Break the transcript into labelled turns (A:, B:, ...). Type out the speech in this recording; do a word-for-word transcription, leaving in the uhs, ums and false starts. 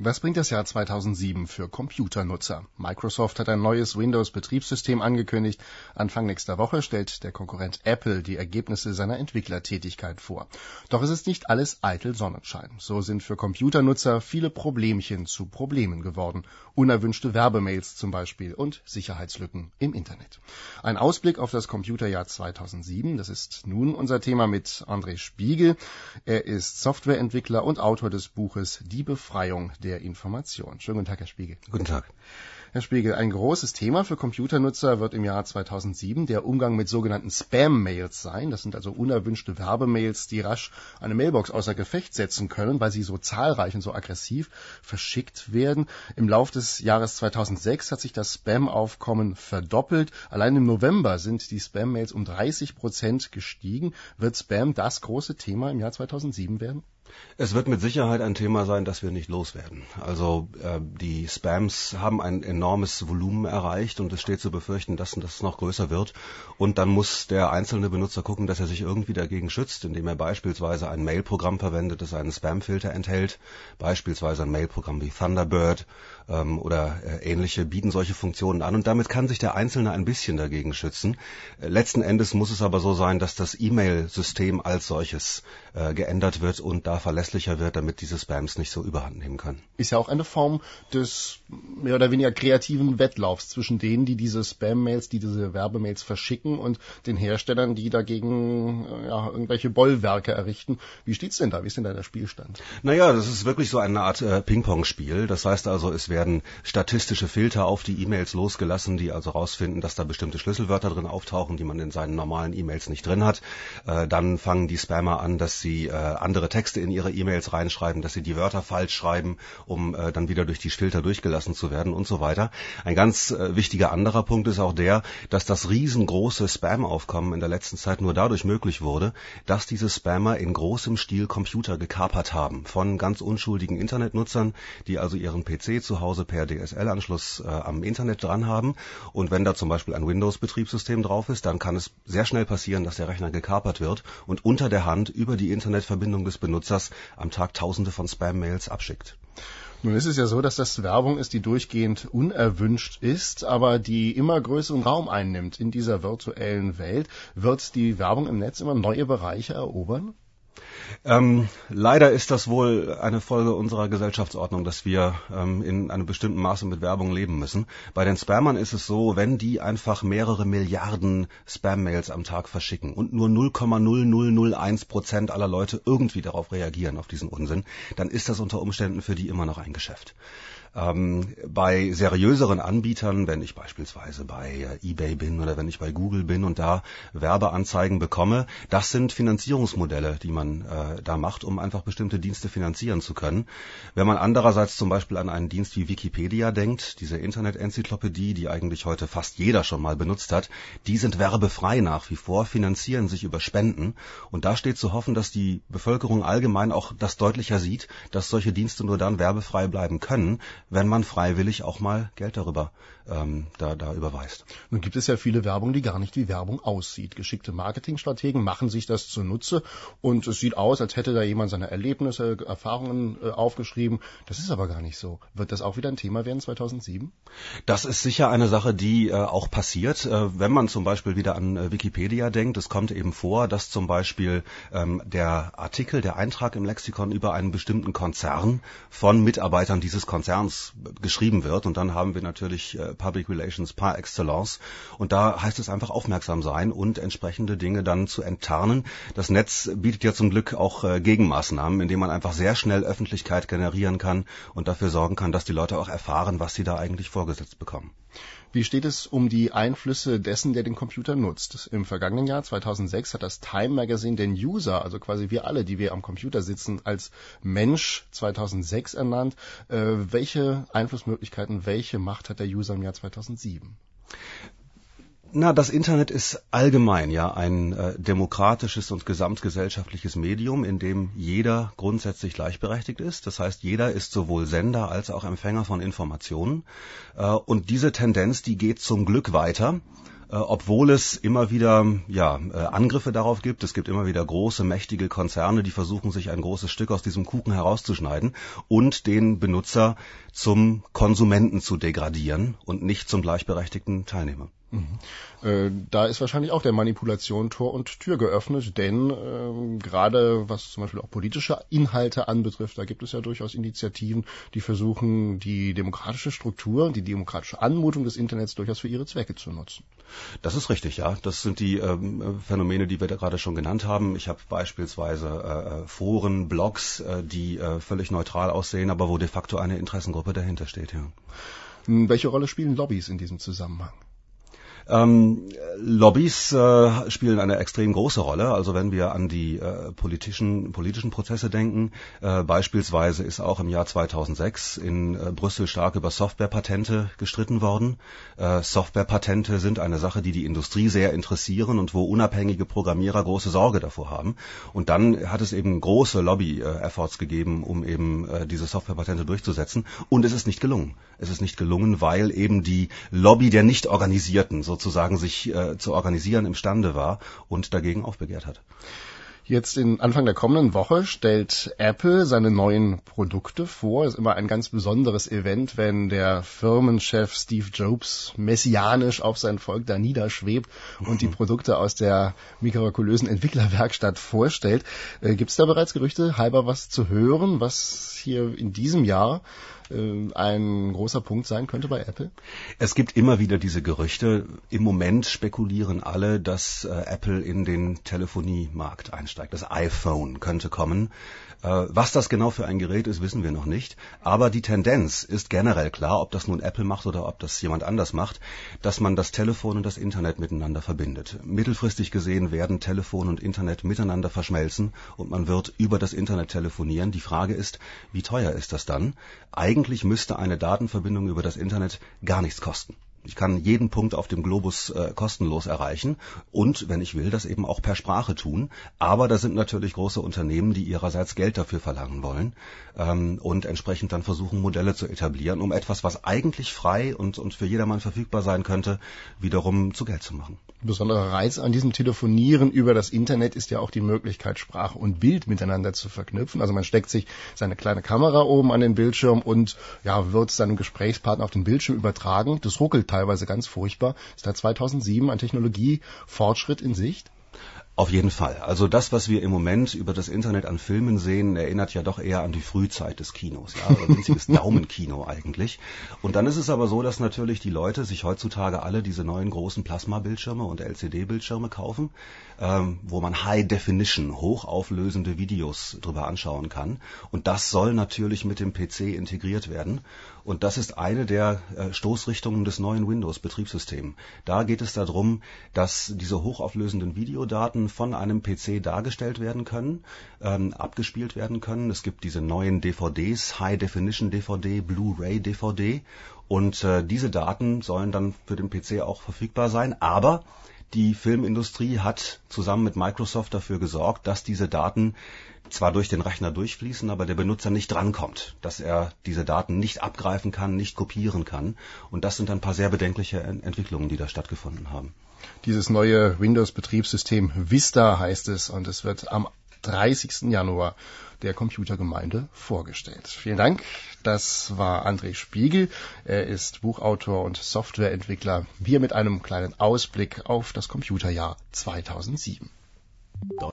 A: Was bringt das Jahr zweitausendsieben für Computernutzer? Microsoft hat ein neues Windows-Betriebssystem angekündigt. Anfang nächster Woche stellt der Konkurrent Apple die Ergebnisse seiner Entwicklertätigkeit vor. Doch es ist nicht alles eitel Sonnenschein. So sind für Computernutzer viele Problemchen zu Problemen geworden. Unerwünschte Werbemails zum Beispiel und Sicherheitslücken im Internet. Ein Ausblick auf das Computerjahr zweitausendsieben, das ist nun unser Thema mit André Spiegel. Er ist Softwareentwickler und Autor des Buches Die Befreiung der Information. Schönen guten Tag, Herr Spiegel.
B: Guten Tag.
A: Herr Spiegel, ein großes Thema für Computernutzer wird im Jahr zweitausendsieben der Umgang mit sogenannten Spam-Mails sein. Das sind also unerwünschte Werbemails, die rasch eine Mailbox außer Gefecht setzen können, weil sie so zahlreich und so aggressiv verschickt werden. Im Lauf des Jahres zweitausendsechs hat sich das Spam-Aufkommen verdoppelt. Allein im November sind die Spam-Mails um dreißig Prozent gestiegen. Wird Spam das große Thema im Jahr zweitausendsieben werden?
B: Es wird mit Sicherheit ein Thema sein, das wir nicht loswerden. Also äh, die Spams haben ein enormes Volumen erreicht und es steht zu befürchten, dass das noch größer wird. Und dann muss der einzelne Benutzer gucken, dass er sich irgendwie dagegen schützt, indem er beispielsweise ein Mailprogramm verwendet, das einen Spamfilter enthält. Beispielsweise ein Mailprogramm wie Thunderbird ähm, oder äh, ähnliche bieten solche Funktionen an. Und damit kann sich der Einzelne ein bisschen dagegen schützen. Äh, letzten Endes muss es aber so sein, dass das E-Mail-System als solches äh, geändert wird und da verlässlicher wird, damit diese Spams nicht so überhand nehmen können.
A: Ist ja auch eine Form des mehr oder weniger kreativen Wettlaufs zwischen denen, die diese Spam-Mails, die diese Werbemails verschicken und den Herstellern, die dagegen ja, irgendwelche Bollwerke errichten. Wie steht's denn da? Wie ist denn da der Spielstand?
B: Naja, das ist wirklich so eine Art äh, Ping-Pong-Spiel. Das heißt also, es werden statistische Filter auf die E-Mails losgelassen, die also rausfinden, dass da bestimmte Schlüsselwörter drin auftauchen, die man in seinen normalen E-Mails nicht drin hat. Äh, dann fangen die Spammer an, dass sie äh, andere Texte in ihre E-Mails reinschreiben, dass sie die Wörter falsch schreiben, um äh, dann wieder durch die Filter durchgelassen zu werden und so weiter. Ein ganz äh, wichtiger anderer Punkt ist auch der, dass das riesengroße Spam-Aufkommen in der letzten Zeit nur dadurch möglich wurde, dass diese Spammer in großem Stil Computer gekapert haben von ganz unschuldigen Internetnutzern, die also ihren P C zu Hause per D S L-Anschluss äh, am Internet dran haben. Und wenn da zum Beispiel ein Windows-Betriebssystem drauf ist, dann kann es sehr schnell passieren, dass der Rechner gekapert wird und unter der Hand über die Internetverbindung des Benutzers am Tag Tausende von Spam-Mails abschickt.
A: Nun ist es ja so, dass das Werbung ist, die durchgehend unerwünscht ist, aber die immer größeren Raum einnimmt in dieser virtuellen Welt. Wird die Werbung im Netz immer neue Bereiche erobern?
B: Ähm, leider ist das wohl eine Folge unserer Gesellschaftsordnung, dass wir ähm, in einem bestimmten Maße mit Werbung leben müssen. Bei den Spammern ist es so, wenn die einfach mehrere Milliarden Spam-Mails am Tag verschicken und nur null Komma null null null eins Prozent aller Leute irgendwie darauf reagieren, auf diesen Unsinn, dann ist das unter Umständen für die immer noch ein Geschäft. Ähm, bei seriöseren Anbietern, wenn ich beispielsweise bei äh, eBay bin oder wenn ich bei Google bin und da Werbeanzeigen bekomme, das sind Finanzierungsmodelle, die man äh, da macht, um einfach bestimmte Dienste finanzieren zu können. Wenn man andererseits zum Beispiel an einen Dienst wie Wikipedia denkt, diese Internet-Enzyklopädie, die eigentlich heute fast jeder schon mal benutzt hat, die sind werbefrei nach wie vor, finanzieren sich über Spenden. Und da steht zu hoffen, dass die Bevölkerung allgemein auch das deutlicher sieht, dass solche Dienste nur dann werbefrei bleiben können, wenn man freiwillig auch mal Geld darüber ähm, da, da überweist.
A: Nun gibt es ja viele Werbung, die gar nicht wie Werbung aussieht. Geschickte Marketingstrategen machen sich das zunutze und es sieht aus, als hätte da jemand seine Erlebnisse, Erfahrungen äh, aufgeschrieben. Das ist aber gar nicht so. Wird das auch wieder ein Thema werden zweitausendsieben?
B: Das ist sicher eine Sache, die äh, auch passiert. Äh, wenn man zum Beispiel wieder an äh, Wikipedia denkt, es kommt eben vor, dass zum Beispiel ähm, der Artikel, der Eintrag im Lexikon über einen bestimmten Konzern von Mitarbeitern dieses Konzerns geschrieben wird und dann haben wir natürlich äh, Public Relations par excellence und da heißt es einfach aufmerksam sein und entsprechende Dinge dann zu enttarnen. Das Netz bietet ja zum Glück auch äh, Gegenmaßnahmen, indem man einfach sehr schnell Öffentlichkeit generieren kann und dafür sorgen kann, dass die Leute auch erfahren, was sie da eigentlich vorgesetzt bekommen.
A: Wie steht es um die Einflüsse dessen, der den Computer nutzt? Im vergangenen Jahr zweitausendsechs hat das Time Magazine den User, also quasi wir alle, die wir am Computer sitzen, als Mensch zweitausendsechs ernannt. Äh, welche Einflussmöglichkeiten, welche Macht hat der User im Jahr zweitausendsieben?
B: Na, das Internet ist allgemein ja ein äh, demokratisches und gesamtgesellschaftliches Medium, in dem jeder grundsätzlich gleichberechtigt ist. Das heißt, jeder ist sowohl Sender als auch Empfänger von Informationen. Äh, und diese Tendenz, die geht zum Glück weiter. äh, obwohl es immer wieder ja, äh, Angriffe darauf gibt. Es gibt immer wieder große, mächtige Konzerne, die versuchen, sich ein großes Stück aus diesem Kuchen herauszuschneiden und den Benutzer zum Konsumenten zu degradieren und nicht zum gleichberechtigten Teilnehmer.
A: Mhm. Äh, da ist wahrscheinlich auch der Manipulation Tor und Tür geöffnet, denn äh, gerade was zum Beispiel auch politische Inhalte anbetrifft, da gibt es ja durchaus Initiativen, die versuchen, die demokratische Struktur, die demokratische Anmutung des Internets durchaus für ihre Zwecke zu nutzen.
B: Das ist richtig, ja. Das sind die ähm, Phänomene, die wir da gerade schon genannt haben. Ich habe beispielsweise äh, Foren, Blogs, äh, die äh, völlig neutral aussehen, aber wo de facto eine Interessengruppe dahinter steht. Ja.
A: Welche Rolle spielen Lobbys in diesem Zusammenhang?
B: Ähm, Lobbys äh, spielen eine extrem große Rolle. Also wenn wir an die äh, politischen politischen Prozesse denken, äh, beispielsweise ist auch im Jahr zweitausendsechs in äh, Brüssel stark über Softwarepatente gestritten worden. Äh, Softwarepatente sind eine Sache, die die Industrie sehr interessieren und wo unabhängige Programmierer große Sorge davor haben. Und dann hat es eben große Lobby-Efforts gegeben, um eben äh, diese Softwarepatente durchzusetzen. Und es ist nicht gelungen. Es ist nicht gelungen, weil eben die Lobby der Nicht-Organisierten so sozusagen sich äh, zu organisieren imstande war und dagegen aufbegehrt hat.
A: Jetzt in Anfang der kommenden Woche stellt Apple seine neuen Produkte vor. Es ist immer ein ganz besonderes Event, wenn der Firmenchef Steve Jobs messianisch auf sein Volk da niederschwebt und mhm. die Produkte aus der mirakulösen Entwicklerwerkstatt vorstellt. Äh, Gibt es da bereits Gerüchte, halber was zu hören, was hier in diesem Jahr ein großer Punkt sein könnte bei Apple?
B: Es gibt immer wieder diese Gerüchte. Im Moment spekulieren alle, dass äh, Apple in den Telefoniemarkt einsteigt. Das iPhone könnte kommen. Äh, was das genau für ein Gerät ist, wissen wir noch nicht. Aber die Tendenz ist generell klar, ob das nun Apple macht oder ob das jemand anders macht, dass man das Telefon und das Internet miteinander verbindet. Mittelfristig gesehen werden Telefon und Internet miteinander verschmelzen und man wird über das Internet telefonieren. Die Frage ist, wie teuer ist das dann? Eigentlich müsste eine Datenverbindung über das Internet gar nichts kosten. Ich kann jeden Punkt auf dem Globus äh, kostenlos erreichen und, wenn ich will, das eben auch per Sprache tun. Aber da sind natürlich große Unternehmen, die ihrerseits Geld dafür verlangen wollen ähm, und entsprechend dann versuchen, Modelle zu etablieren, um etwas, was eigentlich frei und, und für jedermann verfügbar sein könnte, wiederum zu Geld zu machen.
A: Besonderer Reiz an diesem Telefonieren über das Internet ist ja auch die Möglichkeit, Sprache und Bild miteinander zu verknüpfen. Also man steckt sich seine kleine Kamera oben an den Bildschirm und ja, wird seinem Gesprächspartner auf den Bildschirm übertragen. Das ruckelt teilweise ganz furchtbar. Ist da zweitausendsieben ein Technologiefortschritt in Sicht?
B: Auf jeden Fall. Also das, was wir im Moment über das Internet an Filmen sehen, erinnert ja doch eher an die Frühzeit des Kinos. Ja, ein winziges Daumenkino eigentlich. Und dann ist es aber so, dass natürlich die Leute sich heutzutage alle diese neuen großen Plasma-Bildschirme und L C D-Bildschirme kaufen, ähm, wo man High-Definition, hochauflösende Videos drüber anschauen kann. Und das soll natürlich mit dem P C integriert werden. Und das ist eine der äh, Stoßrichtungen des neuen Windows-Betriebssystems. Da geht es darum, dass diese hochauflösenden Videodaten von einem P C dargestellt werden können, ähm, abgespielt werden können. Es gibt diese neuen D V Ds, High-Definition-D V D, Blu-ray-D V D. Und äh, diese Daten sollen dann für den P C auch verfügbar sein. Aber die Filmindustrie hat zusammen mit Microsoft dafür gesorgt, dass diese Daten zwar durch den Rechner durchfließen, aber der Benutzer nicht drankommt, dass er diese Daten nicht abgreifen kann, nicht kopieren kann. Und das sind ein paar sehr bedenkliche Entwicklungen, die da stattgefunden haben.
A: Dieses neue Windows-Betriebssystem Vista heißt es und es wird am dreißigsten Januar der Computergemeinde vorgestellt. Vielen Dank. Das war André Spiegel. Er ist Buchautor und Softwareentwickler. Wir mit einem kleinen Ausblick auf das Computerjahr zweitausendsieben.